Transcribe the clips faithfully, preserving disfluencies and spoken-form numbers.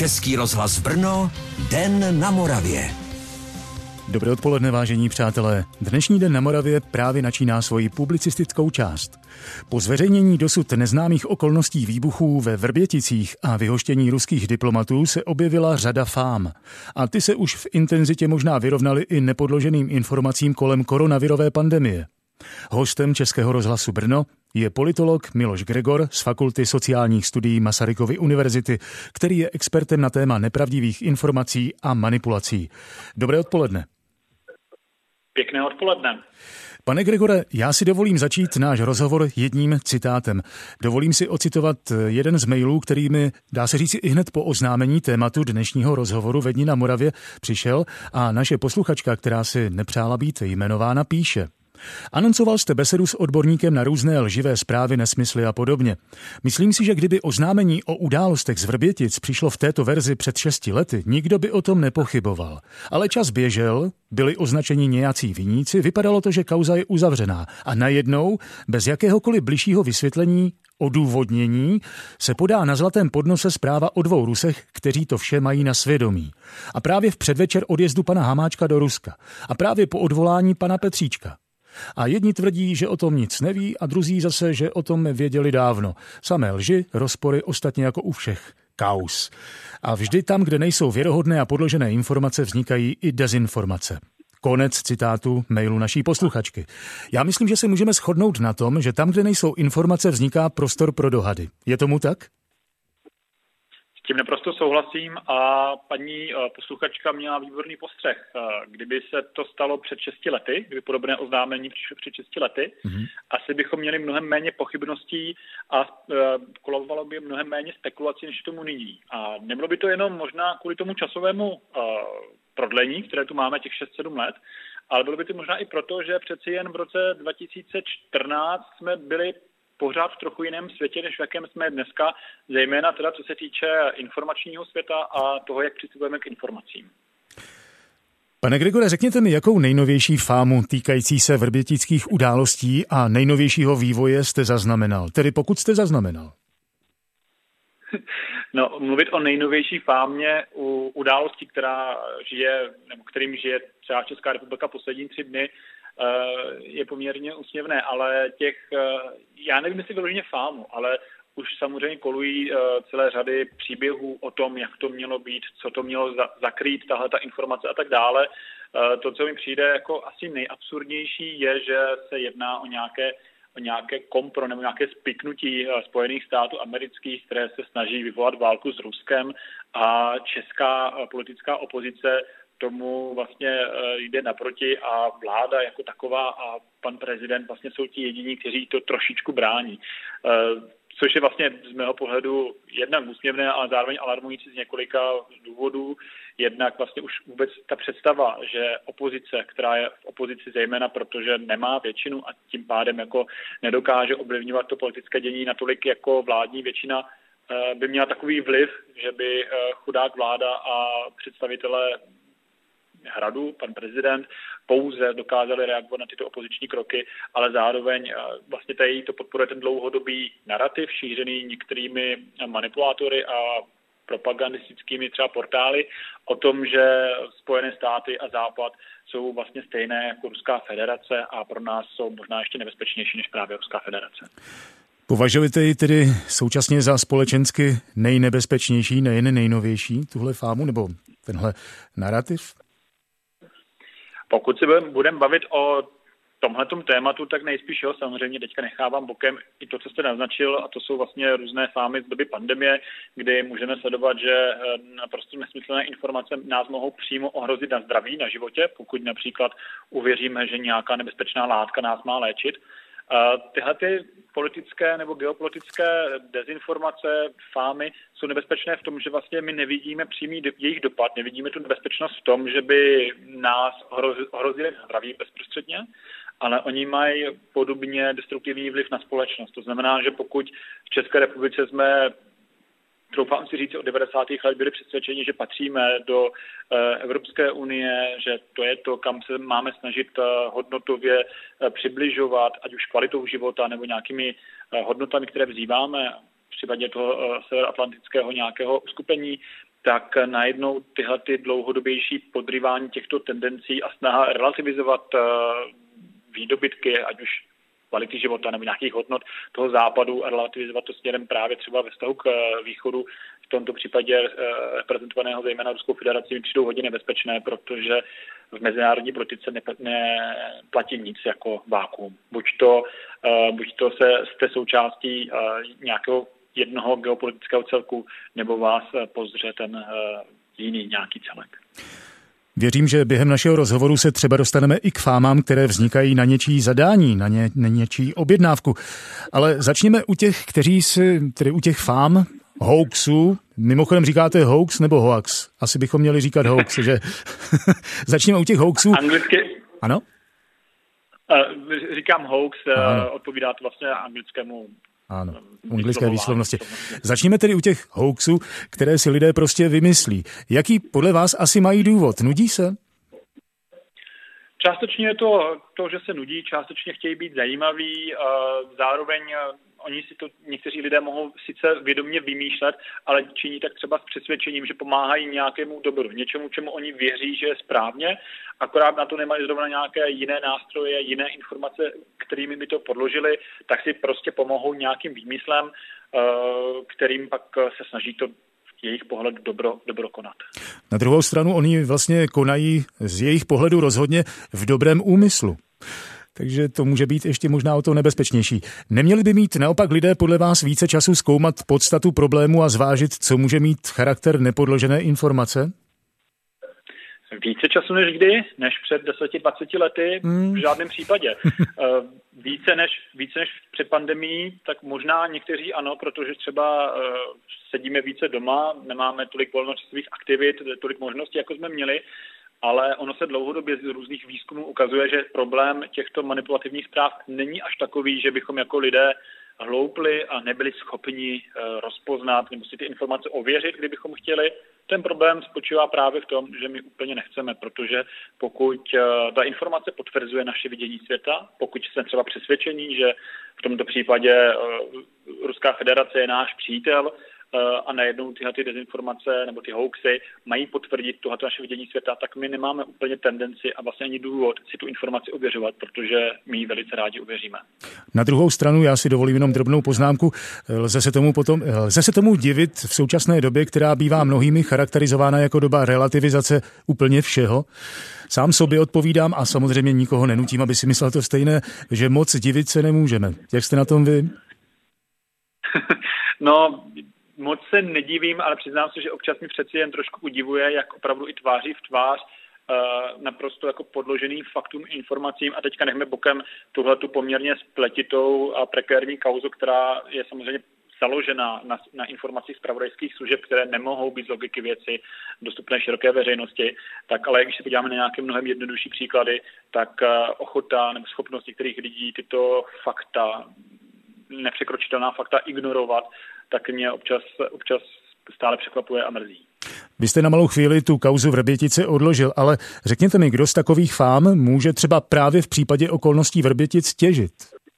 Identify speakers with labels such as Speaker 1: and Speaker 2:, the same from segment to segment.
Speaker 1: Český rozhlas Brno, Den na Moravě.
Speaker 2: Dobré odpoledne, vážení přátelé. Dnešní Den na Moravě právě načíná svoji publicistickou část. Po zveřejnění dosud neznámých okolností výbuchů ve Vrběticích a vyhoštění ruských diplomatů se objevila řada fám. A ty se už v intenzitě možná vyrovnaly i nepodloženým informacím kolem koronavirové pandemie. Hostem Českého rozhlasu Brno je politolog Miloš Gregor z Fakulty sociálních studií Masarykovy univerzity, který je expertem na téma nepravdivých informací a manipulací. Dobré odpoledne.
Speaker 3: Pěkné odpoledne.
Speaker 2: Pane Gregore, já si dovolím začít náš rozhovor jedním citátem. Dovolím si ocitovat jeden z mailů, který mi, dá se říct, i hned po oznámení tématu dnešního rozhovoru ve Dni na Moravě přišel a naše posluchačka, která si nepřála být jmenována, píše: Anoncoval jste besedu s odborníkem na různé lživé zprávy, nesmysly a podobně. Myslím si, že kdyby oznámení o událostech z Vrbětic přišlo v této verzi před šesti lety, nikdo by o tom nepochyboval. Ale čas běžel, byli označeni nějací viníci, vypadalo to, že kauza je uzavřená. A najednou, bez jakéhokoliv bližšího vysvětlení, odůvodnění, se podá na zlatém podnose zpráva o dvou Rusech, kteří to vše mají na svědomí. A právě v předvečer odjezdu pana Hamáčka do Ruska. A právě po odvolání pana Petříčka. A jedni tvrdí, že o tom nic neví, a druzí zase, že o tom věděli dávno. Samé lži, rozpory, ostatně jako u všech kauz. A vždy tam, kde nejsou věrohodné a podložené informace, vznikají i dezinformace. Konec citátu mailu naší posluchačky. Já myslím, že se můžeme shodnout na tom, že tam, kde nejsou informace, vzniká prostor pro dohady. Je tomu tak?
Speaker 3: S tím naprosto souhlasím a paní posluchačka měla výborný postřeh. Kdyby se to stalo před šesti lety, kdyby podobné oznámení přišlo před šesti lety, mm-hmm. asi bychom měli mnohem méně pochybností a kolovalo by mnohem méně spekulací, než tomu nyní. A nebylo by to jenom možná kvůli tomu časovému prodlení, které tu máme těch šest sedm let, ale bylo by to možná i proto, že přeci jen v roce dva tisíce čtrnáct jsme byli pořád v trochu jiném světě, než v jakém jsme dneska, zejména teda co se týče informačního světa a toho, jak přistupujeme k informacím.
Speaker 2: Pane Gregore, řekněte mi, jakou nejnovější fámu týkající se vrbětických událostí a nejnovějšího vývoje jste zaznamenal? Tedy pokud jste zaznamenal.
Speaker 3: No, mluvit o nejnovější fámě u událostí, která žije, nebo kterým žije třeba Česká republika poslední tři dny, je poměrně úsměvné, ale těch, já nevím, jestli vyloženě fámu, ale už samozřejmě kolují celé řady příběhů o tom, jak to mělo být, co to mělo zakrýt, tahle ta informace a tak dále. To, co mi přijde jako asi nejabsurdnější, je, že se jedná o nějaké, o nějaké kompro nebo nějaké spiknutí Spojených států amerických, které se snaží vyvolat válku s Ruskem, a česká politická opozice tomu vlastně jde naproti a vláda jako taková a pan prezident vlastně jsou ti jediní, kteří to trošičku brání. Což je vlastně z mého pohledu jednak úsměvné, ale zároveň alarmující z několika důvodů. Jednak vlastně už vůbec ta představa, že opozice, která je v opozici zejména, protože nemá většinu a tím pádem jako nedokáže ovlivňovat to politické dění natolik jako vládní většina, by měla takový vliv, že by chudák vláda a představitelé Hradu, pan prezident, pouze dokázali reagovat na tyto opoziční kroky, ale zároveň vlastně tady to podporuje ten dlouhodobý narrativ šířený některými manipulátory a propagandistickými třeba portály o tom, že Spojené státy a Západ jsou vlastně stejné jako Ruská federace a pro nás jsou možná ještě nebezpečnější než právě Ruská federace.
Speaker 2: Považujete ji tedy současně za společensky nejnebezpečnější, nejen nejnovější, tuhle fámu nebo tenhle narrativ?
Speaker 3: Pokud se budeme bavit o tomhletom tématu, tak nejspíš jo, samozřejmě teďka nechávám bokem i to, co jste naznačil, a to jsou vlastně různé fámy z doby pandemie, kdy můžeme sledovat, že naprosto nesmyslné informace nás mohou přímo ohrozit na zdraví, na životě, pokud například uvěříme, že nějaká nebezpečná látka nás má léčit. Tyhle ty politické nebo geopolitické dezinformace, fámy jsou nebezpečné v tom, že vlastně my nevidíme přímý jejich dopad, nevidíme tu nebezpečnost v tom, že by nás ohrozili zdraví bezprostředně, ale oni mají podobně destruktivní vliv na společnost. To znamená, že pokud v České republice jsme, troufám si říct, od devadesátých let byli přesvědčeni, že patříme do Evropské unie, že to je to, kam se máme snažit hodnotově přibližovat, ať už kvalitou života nebo nějakými hodnotami, které vzýváme, v případě toho severoatlantického nějakého uskupení, tak najednou tyhle ty dlouhodobější podrývání těchto tendencí a snaha relativizovat výdobytky, ať už kvality života nebo nějakých hodnot toho západu a relativizovat to směrem právě třeba ve vztahu k východu, v tomto případě reprezentovaného zejména Ruskou federací, mi přijdou hodně nebezpečné, protože v mezinárodní politice neplatí nic jako vákuum. Buď to, buď to se jste součástí nějakého jednoho geopolitického celku, nebo vás pozře ten jiný nějaký celek.
Speaker 2: Věřím, že během našeho rozhovoru se třeba dostaneme i k fámám, které vznikají na něčí zadání, na, ně, na něčí objednávku. Ale začněme u těch, kteří si, tedy u těch fám, hoaxů. Mimochodem říkáte hoax nebo hoax? Asi bychom měli říkat hoax, že začněme u těch hoaxů.
Speaker 3: Anglicky?
Speaker 2: Ano?
Speaker 3: Uh, říkám hoax, uh, odpovídá to vlastně anglickému.
Speaker 2: Ano, anglické výslovnosti. Začněme tedy u těch hoaxů, které si lidé prostě vymyslí. Jaký podle vás asi mají důvod? Nudí se?
Speaker 3: Částečně je to, to, že se nudí, částečně chtějí být zajímaví, zároveň oni si to, někteří lidé mohou sice vědomě vymýšlet, ale činí tak třeba s přesvědčením, že pomáhají nějakému dobru, něčemu, čemu oni věří, že je správně, akorát na to nemají zrovna nějaké jiné nástroje, jiné informace, kterými by to podložili, tak si prostě pomohou nějakým výmyslem, kterým pak se snaží to jejich pohledu dobro, dobro konat.
Speaker 2: Na druhou stranu oni vlastně konají z jejich pohledu rozhodně v dobrém úmyslu. Takže to může být ještě možná o to nebezpečnější. Neměli by mít naopak lidé podle vás více času zkoumat podstatu problému a zvážit, co může mít charakter nepodložené informace?
Speaker 3: Více času než kdy, než před deseti dvaceti lety, hmm. v žádném případě. Více než, více než před pandemií, tak možná někteří ano, protože třeba sedíme více doma, nemáme tolik volnočasových aktivit, tolik možností, jako jsme měli, ale ono se dlouhodobě z různých výzkumů ukazuje, že problém těchto manipulativních zpráv není až takový, že bychom jako lidé hloupli a nebyli schopni rozpoznat nebo si ty informace ověřit, kdybychom chtěli. Ten problém spočívá právě v tom, že my úplně nechceme, protože pokud ta informace potvrzuje naše vidění světa, pokud jsme třeba přesvědčení, že v tomto případě Ruská federace je náš přítel, a najednou tyhle ty dezinformace nebo ty hoaxy mají potvrdit tohleto naše vidění světa, tak my nemáme úplně tendenci a vlastně ani důvod si tu informaci ověřovat, protože my ji velice rádi ověříme.
Speaker 2: Na druhou stranu já si dovolím jenom drobnou poznámku. Lze se tomu potom, lze se tomu divit v současné době, která bývá mnohými charakterizována jako doba relativizace úplně všeho. Sám sobě odpovídám a samozřejmě nikoho nenutím, aby si myslel to stejné, že moc divit se nemůžeme. Jak jste na tom vy?
Speaker 3: No, moc se nedivím, ale přiznám se, že občas mi přeci jen trošku udivuje, jak opravdu i tváří v tvář uh, naprosto jako podloženým faktům, informacím a teďka nechme bokem tuhletu poměrně spletitou a prekérní kauzu, která je samozřejmě založená na, na informacích zpravodajských služeb, které nemohou být z logiky věci dostupné široké veřejnosti. Tak ale když se podíváme na nějaké mnohem jednodušší příklady, tak uh, ochota nebo schopnost některých lidí tyto fakta, nepřekročitelná fakta ignorovat, tak mě občas, občas stále překvapuje a mrzí.
Speaker 2: Vy jste na malou chvíli tu kauzu Vrbětice odložil, ale řekněte mi, kdo z takových fám může třeba právě v případě okolností Vrbětic těžit?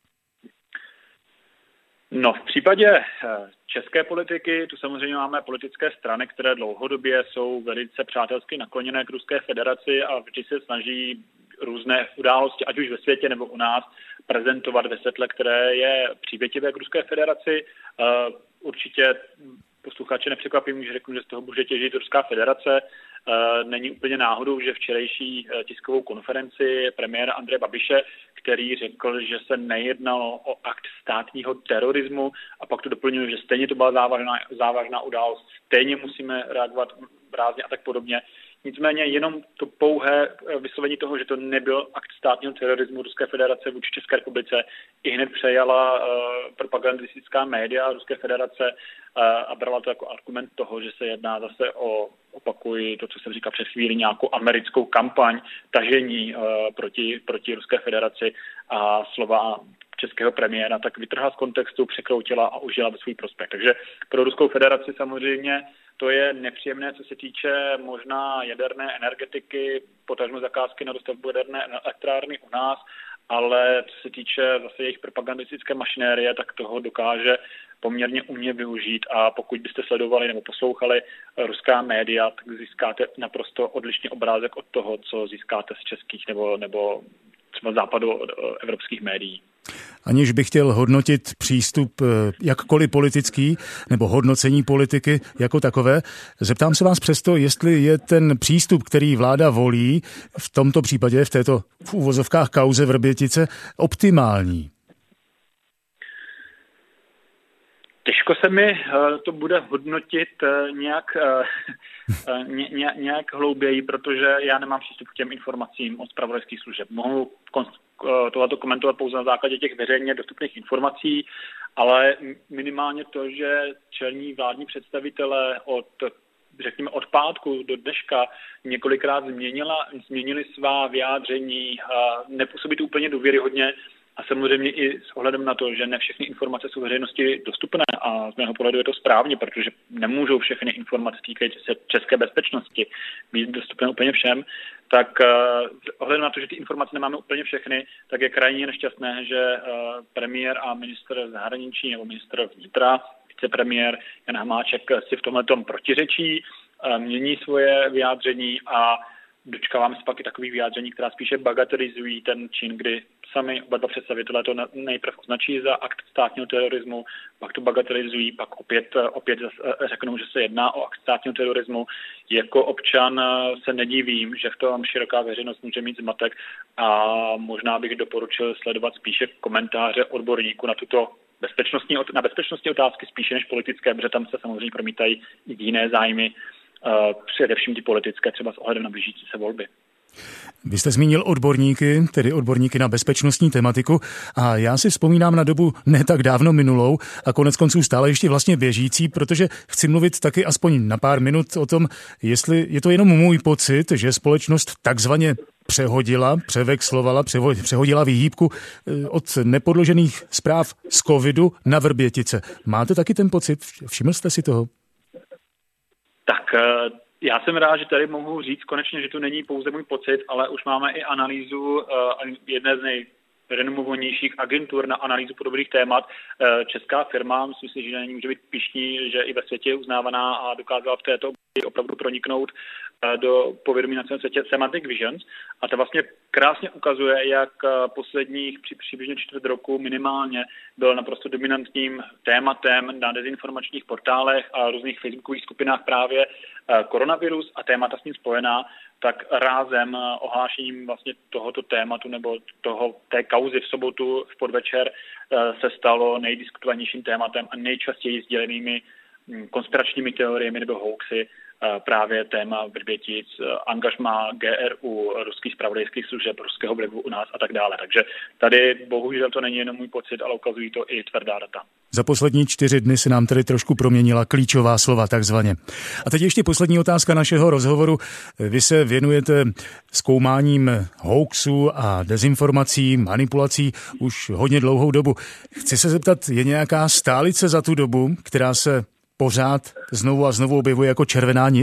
Speaker 3: No, v případě české politiky, tu samozřejmě máme politické strany, které dlouhodobě jsou velice přátelsky nakloněné k Ruské federaci a vždy se snaží různé události, ať už ve světě nebo u nás, prezentovat ve světle, které je přívětivé k Ruské federaci. Určitě posluchače nepřekvapím, když řeknu, že z toho může těžit Ruská federace. Není úplně náhodou, že včerejší tiskovou konferenci premiéra Andreje Babiše, který řekl, že se nejednalo o akt státního terorismu a pak to doplňuje, že stejně to byla závažná, závažná událost, stejně musíme reagovat rázně a tak podobně. Nicméně jenom to pouhé vyslovení toho, že to nebyl akt státního terorismu Ruské federace vůči České republice, i hned přejala uh, propagandistická média Ruské federace uh, a brala to jako argument toho, že se jedná zase o, opakuji to, co jsem říkal před chvíli, nějakou americkou kampaň tažení uh, proti, proti Ruské federaci a slova českého premiéra tak vytrhla z kontextu, překroutila a užila ve svůj prospěch. Takže pro Ruskou federaci samozřejmě to je nepříjemné, co se týče možná jaderné energetiky, potažmo zakázky na dostavbu jaderné elektrárny u nás, ale co se týče zase jejich propagandistické mašinérie, tak toho dokáže poměrně umně využít a pokud byste sledovali nebo poslouchali ruská média, tak získáte naprosto odlišný obrázek od toho, co získáte z českých nebo, nebo třeba západu evropských médií.
Speaker 2: Aniž bych chtěl hodnotit přístup jakkoliv politický nebo hodnocení politiky jako takové, zeptám se vás přesto, jestli je ten přístup, který vláda volí, v tomto případě, v této v uvozovkách kauze Vrbětice, optimální.
Speaker 3: Těžko se mi to bude hodnotit nějak, ně, nějak hlouběji, protože já nemám přístup k těm informacím od zpravodajských služeb. Mohu tohleto komentovat pouze na základě těch veřejně dostupných informací, ale minimálně to, že čelní vládní představitelé od, řekněme, od pátku do dneška několikrát změnila, změnili svá vyjádření, nepůsobí to úplně důvěryhodně. A samozřejmě i s ohledem na to, že ne všechny informace jsou veřejnosti dostupné a z mého pohledu je to správně, protože nemůžou všechny informace týkající se české bezpečnosti být dostupné úplně všem, tak s ohledem na to, že ty informace nemáme úplně všechny, tak je krajně nešťastné, že premiér a ministr zahraničí nebo ministr vnitra, vicepremiér Jan Hamáček si v tomhletom protiřečí, mění svoje vyjádření a dočkáváme se pak i takových vyjádření, která spíše bagatelizují ten čin, kdy sami oba dva představitelé to nejprve označí za akt státního terorismu, pak to bagatelizují, pak opět, opět řeknou, že se jedná o akt státního terorismu. Jako občan se nedivím, že v tom široká veřejnost může mít zmatek a možná bych doporučil sledovat spíše komentáře odborníků na tuto bezpečnostní, na bezpečnostní otázky spíše než politické, protože tam se samozřejmě promítají i jiné zájmy, především ty politické, třeba s ohledem na blížící se volby.
Speaker 2: Vy jste zmínil odborníky, tedy odborníky na bezpečnostní tematiku a já si vzpomínám na dobu ne tak dávno minulou a konec konců stále ještě vlastně běžící, protože chci mluvit taky aspoň na pár minut o tom, jestli je to jenom můj pocit, že společnost takzvaně přehodila, převexlovala, přehodila výhýbku od nepodložených zpráv z covidu na Vrbětice. Máte taky ten pocit? Všiml jste si toho?
Speaker 3: Tak já jsem rád, že tady mohu říct konečně, že to není pouze můj pocit, ale už máme i analýzu jedné z nejrenomovanějších agentur na analýzu podobných témat. Česká firma, myslím si, že není může být pyšní, že i ve světě je uznávaná a dokázala v této oblasti opravdu proniknout do povědomí na celém světě Semantic Visions. A to vlastně krásně ukazuje, jak posledních při, přibližně čtvrt roku minimálně byl naprosto dominantním tématem na dezinformačních portálech a různých facebookových skupinách právě koronavirus a témata s ním spojená, tak rázem ohlášením vlastně tohoto tématu nebo toho, té kauzy v sobotu v podvečer se stalo nejdiskutovanějším tématem a nejčastěji sdělenými konspiračními teoriemi nebo hoaxy právě téma Vrbětic, angažmá G R U, ruských zpravodajských služeb, ruského vlivu u nás a tak dále. Takže tady bohužel to není jenom můj pocit, ale ukazují to i tvrdá data.
Speaker 2: Za poslední čtyři dny se nám tedy trošku proměnila klíčová slova takzvaně. A teď ještě poslední otázka našeho rozhovoru. Vy se věnujete zkoumáním hoaxů a dezinformací, manipulací už hodně dlouhou dobu. Chci se zeptat, je nějaká stálice za tu dobu, která se pořád znovu a znovu objevuje jako červená nit?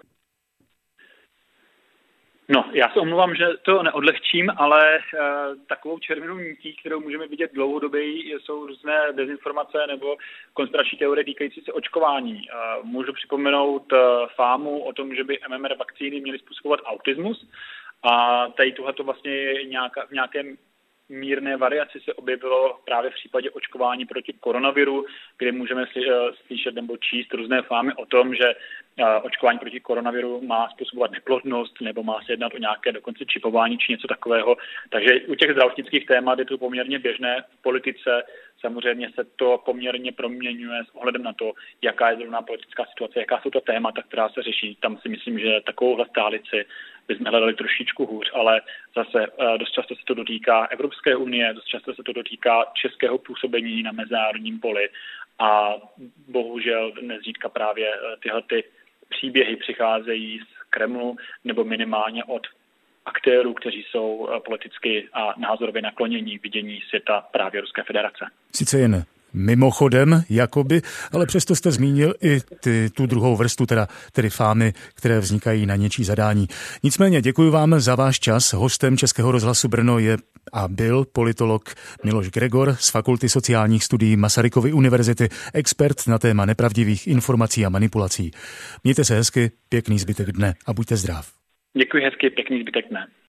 Speaker 3: No, já se omlouvám, že to neodlehčím, ale e, takovou červenou nití, kterou můžeme vidět dlouhodobě, jsou různé dezinformace nebo konspirační teorie týkající se očkování. E, můžu připomenout e, fámu o tom, že by M M R vakcíny měly způsobovat autismus a tady tohleto vlastně je nějaká, v nějakém mírné variaci se objevilo právě v případě očkování proti koronaviru, kde můžeme slyšet nebo číst různé fámy o tom, že očkování proti koronaviru má způsobovat neplodnost nebo má se jednat o nějaké dokonce čipování či něco takového. Takže u těch zdravotnických témat je to poměrně běžné. V politice samozřejmě se to poměrně proměňuje s ohledem na to, jaká je zrovna politická situace, jaká jsou ta témata, která se řeší. Tam si myslím, že takovouhle stálici bychom hledali trošičku hůř, ale zase dost často se to dotýká Evropské unie, dost často se to dotýká českého působení na mezinárodním poli a bohužel nezřídka právě tyhle ty příběhy přicházejí z Kremlu nebo minimálně od aktérů, kteří jsou politicky a názorově naklonění vidění světa právě Ruské federace.
Speaker 2: Sice jen mimochodem, jakoby, ale přesto jste zmínil i ty, tu druhou vrstu, teda, tedy fámy, které vznikají na něčí zadání. Nicméně děkuji vám za váš čas. Hostem Českého rozhlasu Brno je a byl politolog Miloš Gregor z Fakulty sociálních studií Masarykovy univerzity, expert na téma nepravdivých informací a manipulací. Mějte se hezky, pěkný zbytek dne a buďte zdrav.
Speaker 3: Děkuji hezky, pěkný zbytek dne.